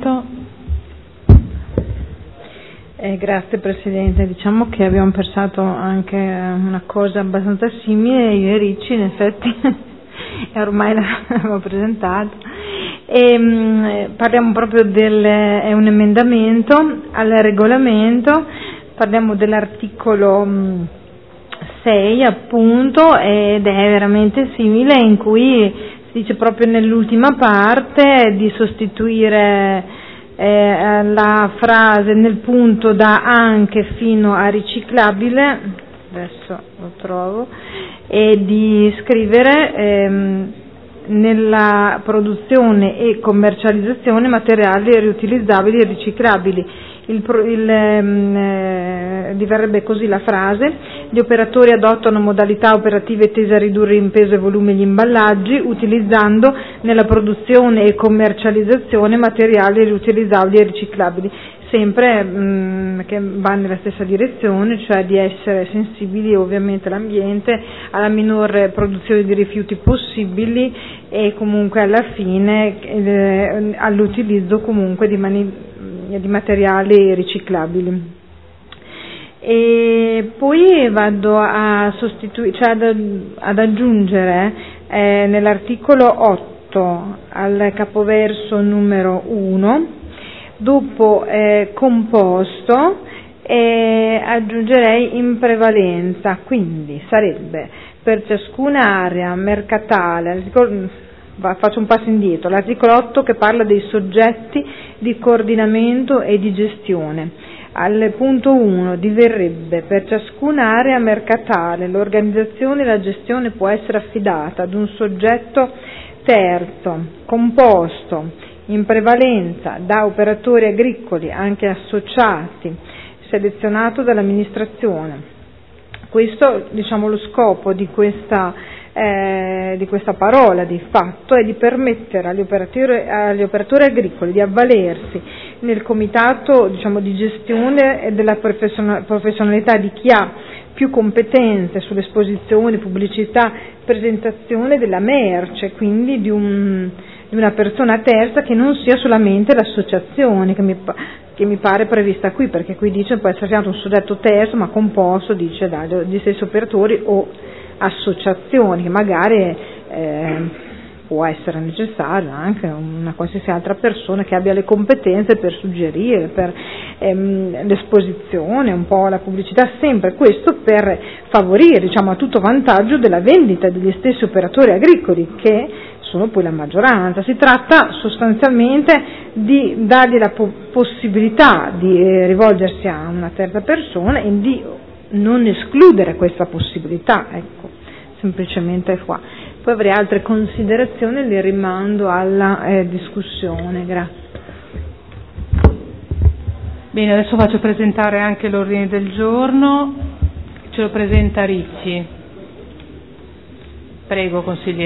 Benedetto. Grazie Presidente, diciamo che abbiamo pensato anche una cosa abbastanza simile, io e Ricci in effetti, e ormai l'avevo presentato, e parliamo proprio è un emendamento al regolamento, parliamo dell'articolo 6 appunto, ed è veramente simile, in cui si dice proprio nell'ultima parte di sostituire la frase nel punto da anche fino a riciclabile, adesso lo trovo, e di scrivere nella produzione e commercializzazione materiali riutilizzabili e riciclabili. Diverrebbe così la frase: gli operatori adottano modalità operative tese a ridurre in peso e volume gli imballaggi, utilizzando nella produzione e commercializzazione materiali riutilizzabili e riciclabili, sempre che va nella stessa direzione, cioè di essere sensibili ovviamente all'ambiente, alla minore produzione di rifiuti possibili e comunque alla fine all'utilizzo comunque di materiali riciclabili. E poi vado a ad aggiungere nell'articolo 8 al capoverso numero 1, dopo composto, aggiungerei in prevalenza, quindi sarebbe per ciascuna area mercatale. Faccio un passo indietro, l'articolo 8 che parla dei soggetti di coordinamento e di gestione. Al punto 1 diverrebbe: per ciascuna area mercatale l'organizzazione e la gestione può essere affidata ad un soggetto terzo, composto in prevalenza da operatori agricoli anche associati, selezionato dall'amministrazione. Questo, diciamo, lo scopo di questa parola di fatto è di permettere agli operatori agricoli di avvalersi nel comitato, diciamo, di gestione e della professionalità di chi ha più competenze sull'esposizione, pubblicità, presentazione della merce, quindi di una persona terza che non sia solamente l'associazione che mi pare prevista qui, perché qui dice può essere chiamato un soggetto terzo ma composto, dice, dagli stessi operatori o associazioni, che magari può essere necessario anche una qualsiasi altra persona che abbia le competenze per suggerire, per l'esposizione, un po' la pubblicità, sempre questo per favorire, diciamo, a tutto vantaggio della vendita degli stessi operatori agricoli, che sono poi la maggioranza. Si tratta sostanzialmente di dargli la possibilità di rivolgersi a una terza persona e di non escludere questa possibilità, ecco, semplicemente qua. Poi avrei altre considerazioni, le rimando alla discussione. Grazie. Bene, adesso faccio presentare anche l'ordine del giorno, ce lo presenta Ricci. Prego, consigliere.